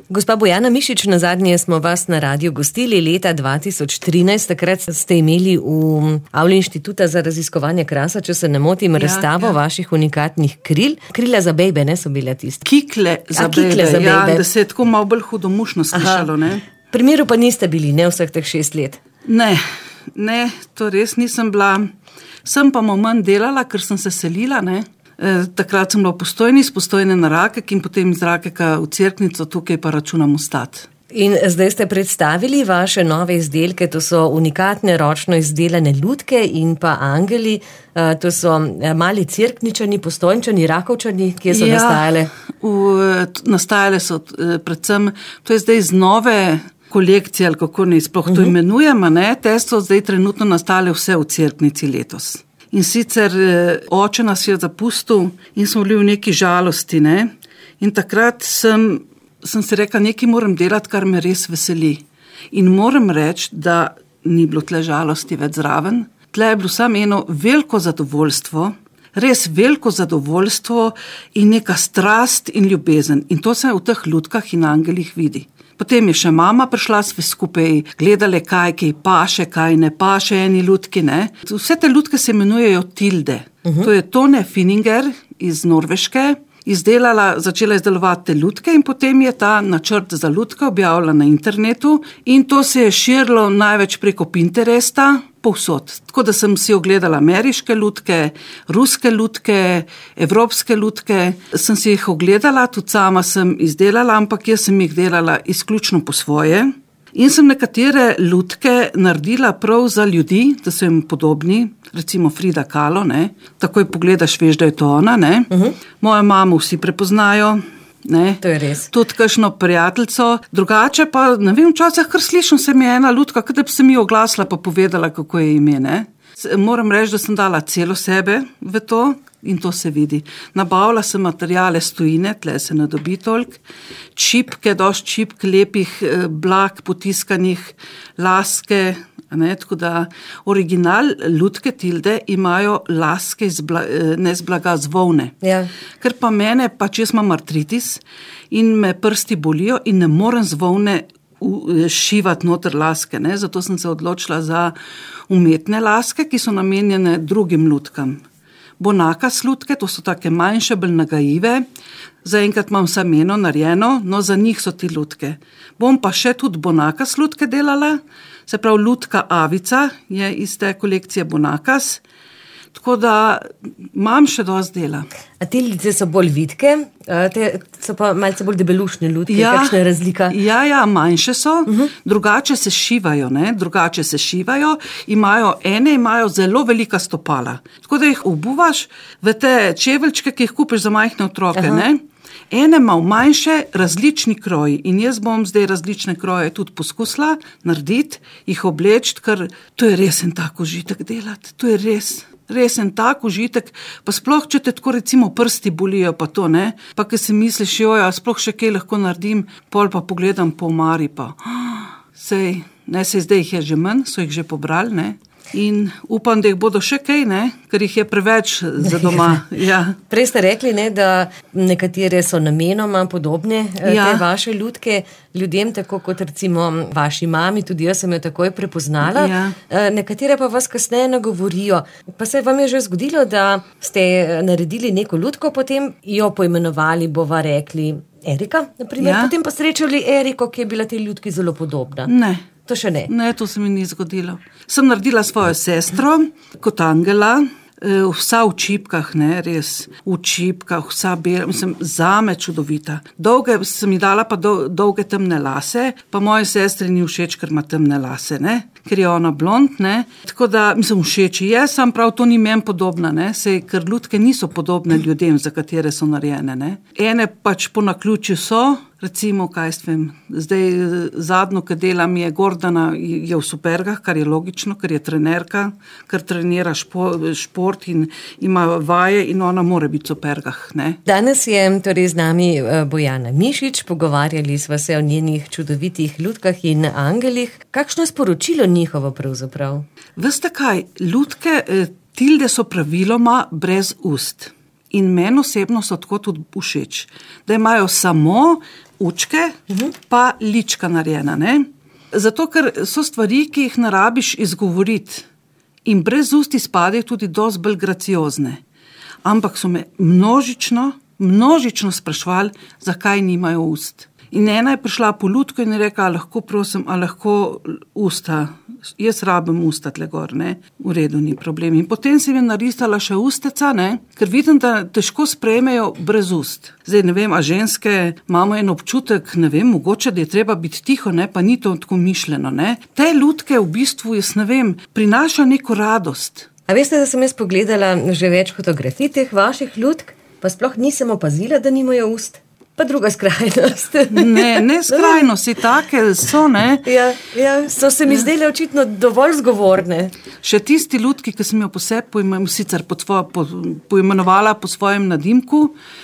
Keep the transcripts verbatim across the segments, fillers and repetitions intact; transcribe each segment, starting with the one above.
Gospa Bojana Mišič, nazadnje smo vas na radiu gostili leta dva tisoč trinajst, takrat ste imeli v avli Inštituta za raziskovanje krasa, če se ne motim, ja, razstavo ja. vaših unikatnih kril. Krila za bejbe, ne, so bile tiste? Kikle za A, kikle bejbe, za ja, bejbe. da se je tako malo bolj hudomušno slišalo, ne. V primeru pa niste bili, ne, vseh teh šest let? Ne, ne, to res nisem bila. Sem pa manj delala, ker sem se selila, ne. E, takrat sem bila v Postojni, iz Postojne na Rakek in potem iz Rakeka v Cerknico, tukaj pa računam ostati. In zdaj ste predstavili vaše nove izdelke, to so unikatne ročno izdelane lutke in pa angeli, to so mali Cerkničani, Postojnčani, Rakovčani, kje so ja, nastajale? V, nastajale so predvsem, to je zdaj z nove kolekcije, ali kako ne sploh to uh-huh. imenujemo, ne, te so zdaj trenutno nastale vse v Cerknici letos. In sicer oče nas je zapustil in smo bili v neki žalosti, ne, in takrat sem sem si rekla, nekaj moram delati, kar me res veseli. In moram reči, da ni bilo tle žalosti več zraven. Tle je bilo samo eno veliko zadovoljstvo, res veliko zadovoljstvo in neka strast in ljubezen. In to se v teh lutkah in angelih vidi. Potem je še mama prišla, sve skupaj gledale, kaj, kaj paše, kaj ne paše, eni lutki, ne. Vse te lutke se imenujejo tilde. Uh-huh. To je Tone Fininger iz Norveške. Izdelala, začela izdelovati te lutke in potem je ta načrt za lutke objavila na internetu in to se je širilo največ preko Pinteresta povsod. Tako da sem si ogledala ameriške lutke, ruske lutke, evropske lutke, sem si jih ogledala, tudi sama sem izdelala, ampak jaz sem jih delala izključno po svoje. In sem nekatere lutke naredila prav za ljudi, da so jim podobni, recimo Frida Kahlo, ne. Takoj pogledaš, veš, da je to ona, ne. Uh-huh. Mojo mamo vsi prepoznajo, ne. To je res. Tudi kakšno prijateljco. Drugače pa, ne vem, včasih kar slišim, se mi je ena lutka, kada bi se mi oglasila pa povedala, kako je ime, ne. Moram reči, da sem dala celo sebe v to. In to se vidi. Nabavila sem materijale s tujine, tle se ne dobi toliko, čipke, dosti čipk, lepih blag, potiskanih, laske, ne, tako da original lutke tilde imajo laske iz bla, ne z blaga, z volne. Ja. Ker pa mene, pač jaz imam artritis in me prsti bolijo in ne morem z volne šivati noter laske, ne, zato sem se odločila za umetne laske, ki so namenjene drugim lutkam. Bonakas lutke, to so take manjše, bolj nagajive, zaenkrat imam sameno narejeno, no za njih so ti lutke. Bom pa še tudi Bonakas lutke delala, se pravi lutka Avica je iz te kolekcije Bonakas, tako da imam še dosti dela. A te lice so bolj vitke, te so pa malce bolj debelušne lutke, ja, kakšna je razlika? Ja, ja, manjše so, uh-huh. drugače se šivajo, ne, drugače se šivajo, imajo, ene imajo zelo velika stopala, tako da jih obuvaš v te čeveljčke, ki jih kupiš za majhne otroke, uh-huh. ne. Ene malo manjše, različni kroji in jaz bom zdaj različne kroje tudi poskusila narediti, jih obleči, ker to je res en tak užitek delati, to je res. Res en tak užitek, pa sploh, če te tako recimo prsti bolijo, pa to, ne, pa ki si misliš, joja, sploh še kaj lahko naredim, pol pa pogledam po omari, pa sej, ne, sej zdaj jih je že manj, so jih že pobrali, ne, in upam, da jih bodo še kaj, ne, ker jih je preveč za doma. Ja. Prej ste rekli, ne, da nekatere so namenoma podobne, ja. te vaše lutke, ljudem, tako kot recimo vaši mami, tudi jaz sem jo takoj prepoznala, ja. Nekatere pa vas kasneje nagovorijo. Pa se vam je že zgodilo, da ste naredili neko lutko, potem jo poimenovali, bova rekli Erika, naprimer, ja. Potem pa srečali Eriko, ki je bila tej ljudki zelo podobna. Ne. To še ne? Ne, to se mi ni zgodilo. Sem naredila svojo sestro kot angela, vsa v čipkah, ne, res, v čipkah, vsa bela, mislim, zame čudovita. Dolge sem ji dala pa dol, dolge temne lase, pa moje sestre ni všeč, ker ima temne lase, ne, ker je ona blond, ne, tako da, mislim, všeč je, sam prav to ni meni podobna, ne, sej, ker lutke niso podobne ljudem, za katere so narejene, ne. Ene pač po naključju so, recimo, kaj svem, zdaj zadnjo, ki delam, je Gordana, je v supergah, kar je logično, ker je trenerka, ker trenira špo, šport in ima vaje in ona mora biti v supergah, ne. Danes je torej z nami Bojana Mišič, pogovarjali sva se o njenih čudovitih lutkah in angelih. Kakšno je sporočilo njihovo pravzaprav? Veste kaj, lutke, tilde so praviloma brez ust. In meni osebno so tako tudi všeč, da imajo samo učke, uh-huh. pa lička narejena. Ne? Zato, ker so stvari, ki jih ne rabiš izgovoriti in brez ust izpadejo tudi dosti bolj graciozne. Ampak so me množično, množično sprašvali, zakaj nimajo ust. In ena je prišla po lutko in je rekla, a lahko prosim, a lahko usta, jaz rabim usta tle gor, ne, v redu, ni problem. In potem si mi narisala še usteca, ne, ker vidim, da težko sprejmejo brez ust. Zdaj ne vem, a ženske imamo en občutek, ne vem, mogoče, da je treba biti tiho, ne, pa ni to tako mišljeno, ne. Te lutke v bistvu, jaz ne vem, prinaša neko radost. A veste, da sem jaz pogledala že več fotografij teh vaših lutk, pa sploh nisem opazila, da nimajo ust. Pa druga skrajnost. Ne, ne skrajnosti, take so, ne. Ja, ja, so se mi ja. zdele očitno dovolj zgovorne. Še tisti lutki, ki sem jo posebej pojmen, sicer po tvo, po, poimenovala po svojem nadimku,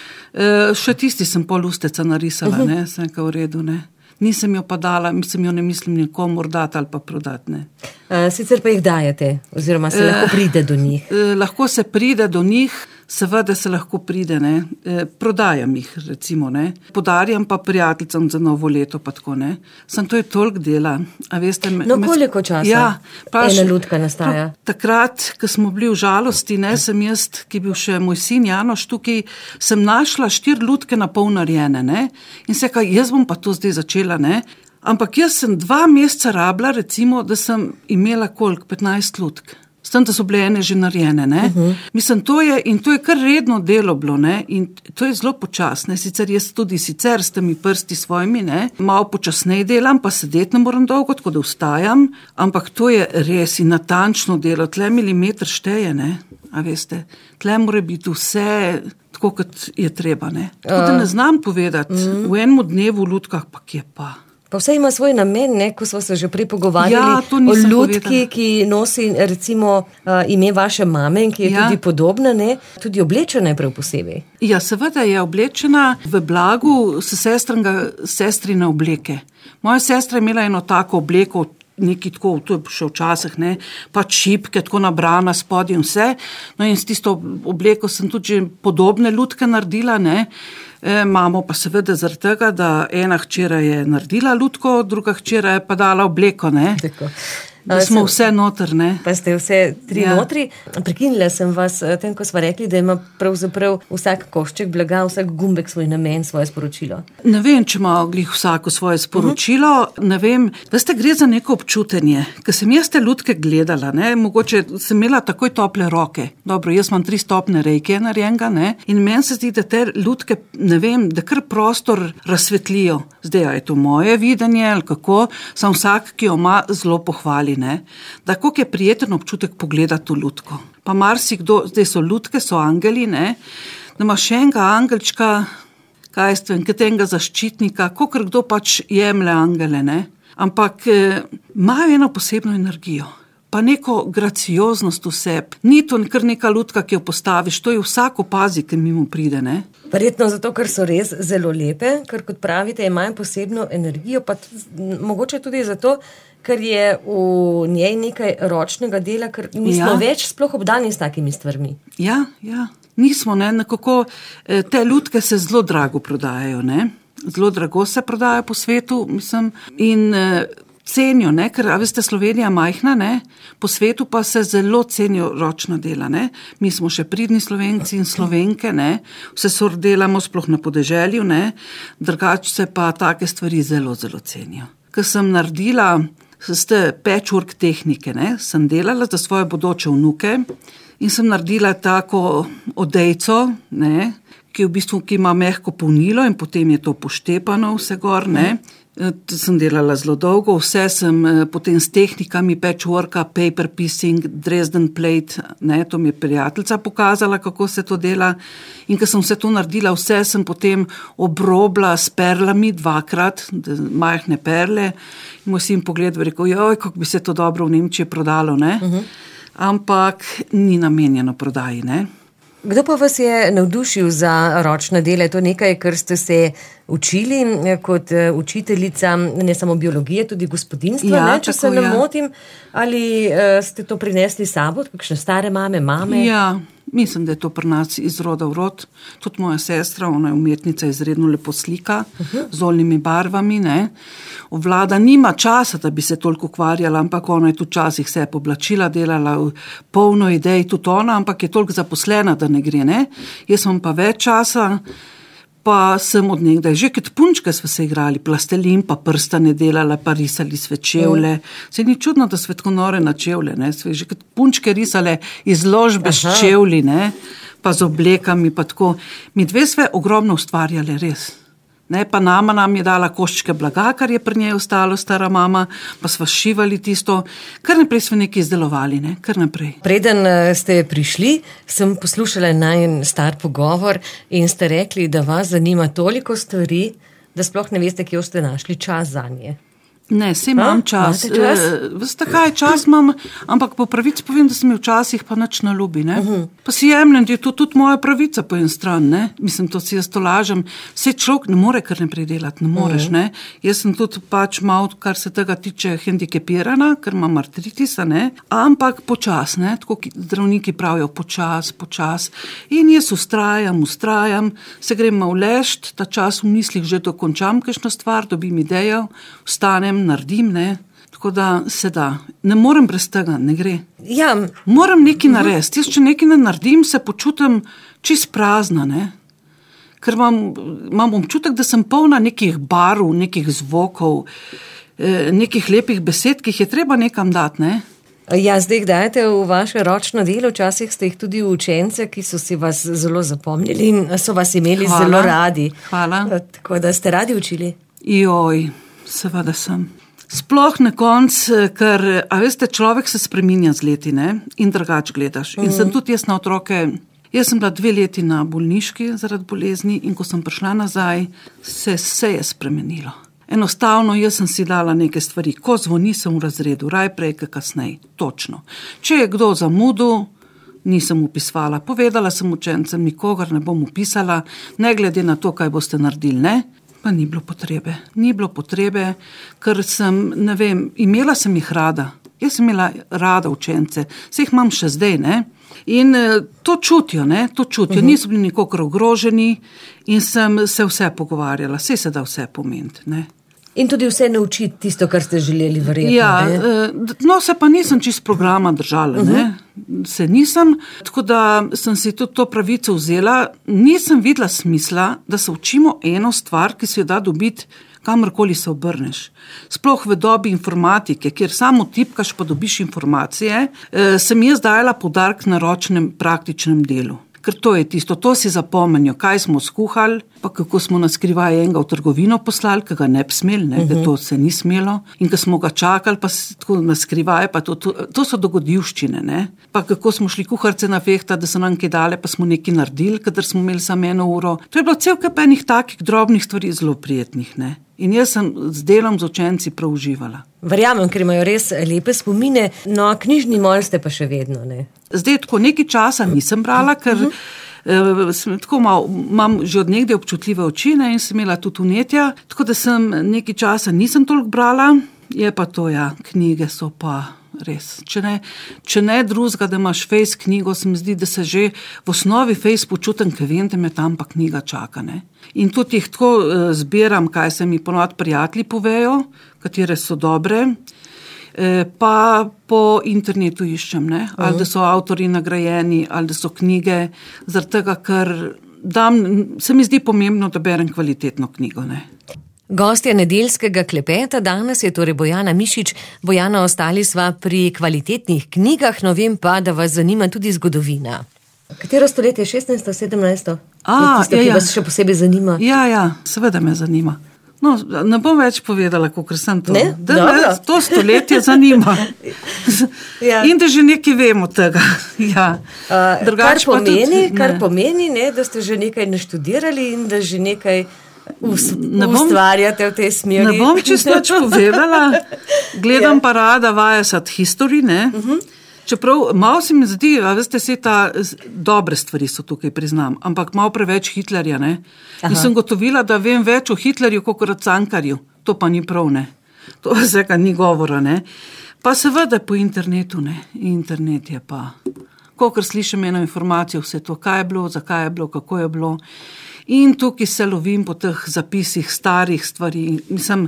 še tisti sem pol usteca narisala, uh-huh. ne, sem ka v redu, ne. Nisem jo pa dala, mislim jo ne mislim nikomor dati ali pa prodati, ne. Sicer pa jih dajete, oziroma se lahko pride do njih. Lahko se pride do njih, seveda se lahko pride, ne. Prodajam jih, recimo, ne. Podarjam pa prijateljicam za novo leto, pa tako, ne. Sem to je toliko dela, a veste... Me, no, koliko časa ja, ena lutka nastaja? Takrat, ko smo bili v žalosti, ne, sem jaz, ki bil še moj sin Janoš tukaj, sem našla štiri lutke na pol narejene, ne. In se kaj, jaz bom pa to zdaj začela, ne. Ampak jaz sem dva meseca rabila, recimo, da sem imela koliko, petnajst lutk. S tem, da so bile ene že narejene, ne. Uh-huh. Mislim, to je, in to je kar redno delo bilo, ne, in to je zelo počasne. Sicer jaz tudi sicer s temi prsti svojimi, ne, malo počasneje delam, pa sedeti ne moram dolgo, tako da vstajam, ampak to je res in natančno delo, tle milimeter šteje, ne, a veste, tle mora biti vse tako, kot je treba, ne. Tako da ne znam povedati, uh-huh. v enem dnevu v lutkah, pa kje pa. Pa vse ima svoj namen, ne, ko smo se že prej pogovarjali ja, o lutki, ki nosi recimo uh, ime vaše mame in ki je ja. tudi podobna, ne, tudi oblečena je prav posebej. Ja, seveda je oblečena v blagu s sestrine obleke. Moja sestra je imela eno tako obleko, neki tako, to je še včasih, ne, pa čipke, tako nabrana spodaj in vse. No in s tisto obleko sem tudi že podobne lutke naredila, ne. E, mamo pa seveda zaradi tega, da ena hčera je naredila lutko, druga hčera je pa dala obleko, ne. Tako. Da smo vse noter, ne. Pa ste vse tri ja. notri. Prekinila sem vas, tem, ko sva rekli, da ima pravzaprav vsak košček blaga, vsak gumbek svoj namen, svoje sporočilo. Ne vem, če ima glih vsako svoje sporočilo, uh-huh. ne vem, da ste gre za neko občutenje. Ko sem jaz te lutke gledala, ne, mogoče sem imela takoj tople roke. Dobro, jaz imam tri stopne rejke narejenega, ne, in meni se zdi, da te lutke, ne vem, da kar prostor razsvetlijo. Zdaj, je to moje videnje, ali kako, sam vsak, ki jo ima, zelo pohvali. Ne? Da koliko je prijeten občutek pogledati v lutko. Pa marsikdo, zdaj so lutke, so angeli, ne? Da ima še enega angelčka, kaj jaz vem, katenega zaščitnika, kakor kdo pač jemlje angele, ne? Ampak eh, imajo eno posebno energijo, pa neko gracioznost vseb. Ni to kar neka lutka, ki jo postaviš, to je vsak opazi, ki mimo pride, ne? Verjetno zato, ker so res zelo lepe, ker kot pravite, imajo posebno energijo, pa t- mogoče tudi zato, ker je v njej nekaj ročnega dela, ker nismo ja. več sploh obdani s takimi stvarmi. Ja, ja, nismo, ne, nekako te lutke se zelo drago prodajajo, ne, zelo drago se prodajajo po svetu, mislim, in cenijo, ne, ker, a veste, Slovenija majhna, ne, po svetu pa se zelo cenijo ročna dela, ne, mi smo še pridni Slovenci in Slovenke, ne, vse sor delamo sploh na podeželju, ne, drugače se pa take stvari zelo, zelo cenijo. Ko sem naredila ste patchwork tehnike, ne, sem delala za svoje bodoče vnuke in sem naredila tako odejco, ne, ki v bistvu, ki ima mehko polnilo in potem je to poštepano vse gor, ne. To sem delala zelo dolgo, vse sem potem s tehnikami patchworka, paper piecing, Dresden plate, ne, to mi je prijateljica pokazala, kako se to dela. In ko sem vse to naredila, vse sem potem obrobla s perlami dvakrat, majhne perle. In moj sin pogledal in rekel, joj, kako bi se to dobro v Nemčiji prodalo, ne. Uh-huh. Ampak ni namenjeno prodaji, ne. Kdo pa vas je navdušil za ročna dela? Je to nekaj, kar ste se učili kot učiteljica, ne samo biologije, tudi gospodinstva, ja, ne, če tako, se ne ja. motim, ali uh, ste to prinesli s sabo, kakšne stare mame, mame? Ja, Mislim, da je to pri nas iz roda v rod. Tudi moja sestra, ona je umetnica, izredno lepo slika, uh-huh. z oljnimi barvami. Ne. Vlada nima časa, da bi se toliko ukvarjala, ampak ona je tudi časih vse poblačila, delala polno idej, tudi ona, ampak je toliko zaposlena, da ne gre. Ne. Jaz imam pa več časa, pa sem od nekdaj, že kot punčke smo se igrali, plastelin, pa prstane delala, pa risali svečevle. Mm. Se ni čudno, da so tako nore na čevle, ne? Sve že kot punčke risale izložbe s čevli, ne? Pa z oblekami, pa tako. Mi dve sve ogromno ustvarjale, res. Ne, pa nama nam je dala koščke blaga, kar je pri njej ostalo, stara mama, pa sva šivali tisto, kar naprej smo nekaj izdelovali, ne, kar naprej. Preden ste prišli, sem poslušala najin star pogovor in ste rekli, da vas zanima toliko stvari, da sploh ne veste, kje ste našli čas za nje. Ne, se imam čas. čas? Veste kaj, čas imam, ampak po pravici povem, da se mi včasih pa nič ne ljubi, ne. Uh-huh. Pa si jemljem, da je to tudi moja pravica po en stran, ne. Mislim, to si jaz to lažem. Vse človek ne more kar naprej delati, ne moreš, uh-huh. ne. Jaz sem tudi pač malo, kar se tega tiče, hendikepirana, ker imam artritisa, ne. Ampak počas, ne, tako zdravniki pravijo, počas, počas. In jaz ustrajam, ustrajam, se grem malo lešt, ta čas v mislih že dokončam kakšno stvar, dobim idejo, vstanem, naredim, ne, tako da se da. Ne morem brez tega, ne gre. Ja. Moram nekaj narediti. Jaz, če nekaj ne naredim, se počutim čist prazna, ne. Ker imam, imam občutek, da sem polna nekih barv, nekih zvokov, eh, nekih lepih besed, ki jih je treba nekam dati, ne. Ja, zdaj jih dajete v vaše ročno delo, včasih ste jih tudi učence, ki so si vas zelo zapomnili in so vas imeli Hvala. Zelo radi. Hvala. Tako da ste radi učili? Joj. Seveda sem. Sploh na konc, ker, a veste, človek se spreminja z leti, ne, in drugač gledaš. In mm. sem tudi jaz na otroke, jaz sem bila dve leti na bolniški zaradi bolezni in ko sem prišla nazaj, se vse je spremenilo. Enostavno, jaz sem si dala neke stvari, ko zvoni sem v razredu, raj prej, kaj kasnej, točno. Če je kdo zamudil, nisem upisvala, povedala sem učencem, nikogar ne bom upisala, ne glede na to, kaj boste naredili, ne. Pa ni bilo potrebe, ni bilo potrebe, ker sem, ne vem, imela sem jih rada. Jaz sem imela rada učence, se jih imam še zdaj, ne. In to čutijo, ne, to čutijo, uh-huh. niso bili nikokor ogroženi in sem se vse pogovarjala, saj se da vse pomeniti, ne. In tudi vse naučiti tisto, kar ste želeli verjetno, ja, ne? No, se pa nisem čist programa držala, uh-huh. ne. Se nisem, tako da sem si tudi to pravico vzela. Nisem videla smisla, da se učimo eno stvar, ki se jo da dobiti, kamorkoli se obrneš. Sploh v dobi informatike, kjer samo tipkaš, pa dobiš informacije, sem jaz dajala poudarek na ročnem praktičnem delu. Ker to je tisto, to si zapomenijo, kaj smo skuhali, pa kako smo na skrivaj enega v trgovino poslali, ki ga ne bi smeli, ne, uh-huh. to se ni smelo. In ko smo ga čakali, pa tako na skrivaj, pa to, to, to so dogodivščine, ne. Pa kako smo šli kuharce na fehta, da so nam kaj dale, pa smo nekaj naredili, kadar smo imeli samo eno uro. To je bilo cel kup enih takih drobnih stvari zelo prijetnih, ne. In jaz sem z delom z učenci prav uživala. Verjamem, ker imajo res lepe spomine, no knjižni mol ste pa še vedno, ne? Zdaj tako nekaj časa nisem brala, ker uh-huh. eh, sem, tako mal, imam že od nekdaj občutljive oči, ne, in sem imela tudi vnetja, tako da sem nekaj časa nisem toliko brala, je pa to, ja, knjige so pa res. Če ne, če ne drugega, da imaš fejs knjigo, se mi zdi, da se že v osnovi fejs počutim, ker vem, da me tam pa knjiga čaka, ne. In tudi jih tako uh, zbiram, kaj se mi ponovadi prijatelji povejo, katere so dobre, eh, pa po internetu iščem, ne, uh-huh. ali da so avtori nagrajeni, ali da so knjige, zaradi tega, ker dam, se mi zdi pomembno, da berem kvalitetno knjigo, ne. Gostja nedeljskega klepeta danes je torej Bojana Mišič. Bojana, ostali sva pri kvalitetnih knjigah, no vem pa, da vas zanima tudi zgodovina. Katero stoletje, šestnajsto, sedemnajsto? A, tisto, ja, ki ja. vas še posebej zanima? Ja, ja, seveda me zanima. No, ne bom več povedala, kakor sem to. Ne? Da me to stoletje zanima. Ja. In da že nekaj vemo tega. Ja. Uh, kar pomeni, tudi, kar pomeni ne, da ste že nekaj naštudirali in da že nekaj Us, ustvarjate v tej smeri. Ne bom čisto nič povedala, gledam ja. pa rada Vajasat History, ne. Uh-huh. Čeprav malo se mi zdi, a veste, se ta dobre stvari so tukaj, priznam, ampak malo preveč Hitlerja, ne. Aha. In sem gotovila, da vem več o Hitlerju, kot o Cankarju. To pa ni prav, ne. To vsega ni govora, ne. Pa seveda po internetu, ne. Internet je pa Kolikor slišim eno informacijo, vse to, kaj je bilo, zakaj je bilo, kako je bilo. In tukaj se lovim po teh zapisih starih stvari. Mislim,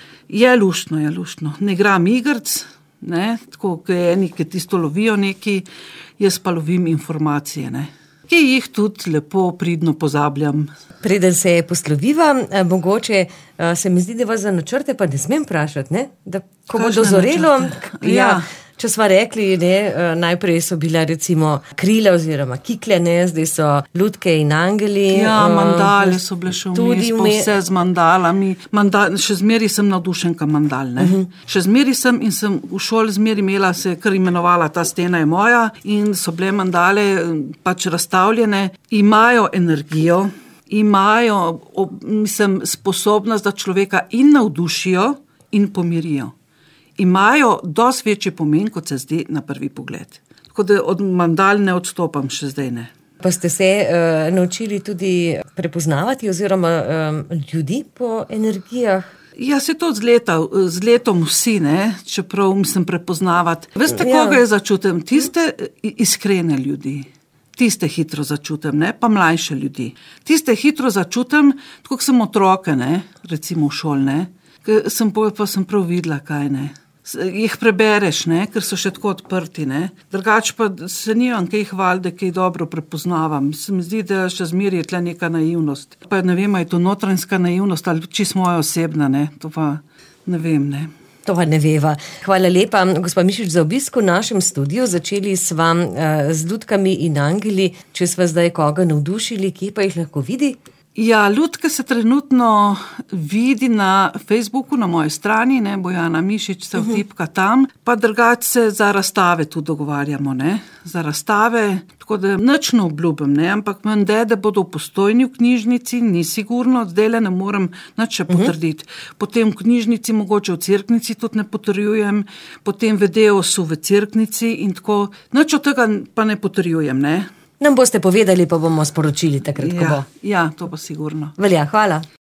je luštno, je luštno. Ne igram igrc, ne, tako, ki eni, ki tisto lovijo neki, jaz pa lovim informacije, ne. Ki jih tudi lepo, pridno pozabljam. Preden se posloviva, mogoče se mi zdi, da vas za načrte pa ne smem vprašati, ne? Da ko bo dozorelo, ja, ja. Če sva rekli, ne, najprej so bila recimo krila oziroma kikle, ne, zdaj so lutke in angeli. Ja, mandale so bile še vmes, pa vse z mandalami. Mandal, še zmeri sem navdušenka mandal, ne. Uh-huh. Še zmeri sem in sem v šoli zmeri imela, se kar imenovala, ta stena je moja in so bile mandale pač razstavljene. Imajo energijo, imajo, mislim, sposobnost, da človeka in navdušijo in pomirijo. Imajo dosti večji pomen, kot se zdi na prvi pogled. Tako da od mandal ne odstopam še zdaj, ne. Pa ste se uh, naučili tudi prepoznavati oziroma um, ljudi po energijah? Ja, se to z, leta, z letom vsi, ne, čeprav mislim prepoznavati. Veste, ja. Koga je začutim? Tiste iskrene ljudi. Tiste hitro začutim, ne, pa mlajše ljudi. Tiste hitro začutim, tako kot sem otroke, ne, recimo v šoli, ne, sem pa, pa sem prav videla, kaj ne. Jih prebereš, ne, ker so še tako odprti, ne. Drugač pa se nimam kaj hvaliti, da kaj dobro prepoznavam. Se mi zdi, da še zmeri je tle neka naivnost. Pa ne vem, je to notranjska naivnost ali čisto moja osebna, ne. To pa ne vem, ne. To pa ne veva. Hvala lepa, gospa Mišič, za obisk v našem studiu. Začeli sva uh, z lutkami in angeli. Če sva zdaj koga navdušili, kje pa jih lahko vidi? Ja, lutke se trenutno vidi na Facebooku, na moji strani, ne, Bojana Mišič se vtipka tam, pa drugače se za razstave tu dogovarjamo, ne, za razstave, tako da nič ne obljubim, ne, ampak mende, da bodo v Postojni v knjižnici, ni sigurno, zdajle ne morem nič še potrditi. Potem v knjižnici, mogoče v Cerknici tudi ne potrjujem, potem v Deosu v Cerknici in tako, nič od tega pa ne potrjujem, ne. Nam boste povedali, pa bomo sporočili takrat, ko bo. Ja, ja, to pa sigurno. Velja, hvala.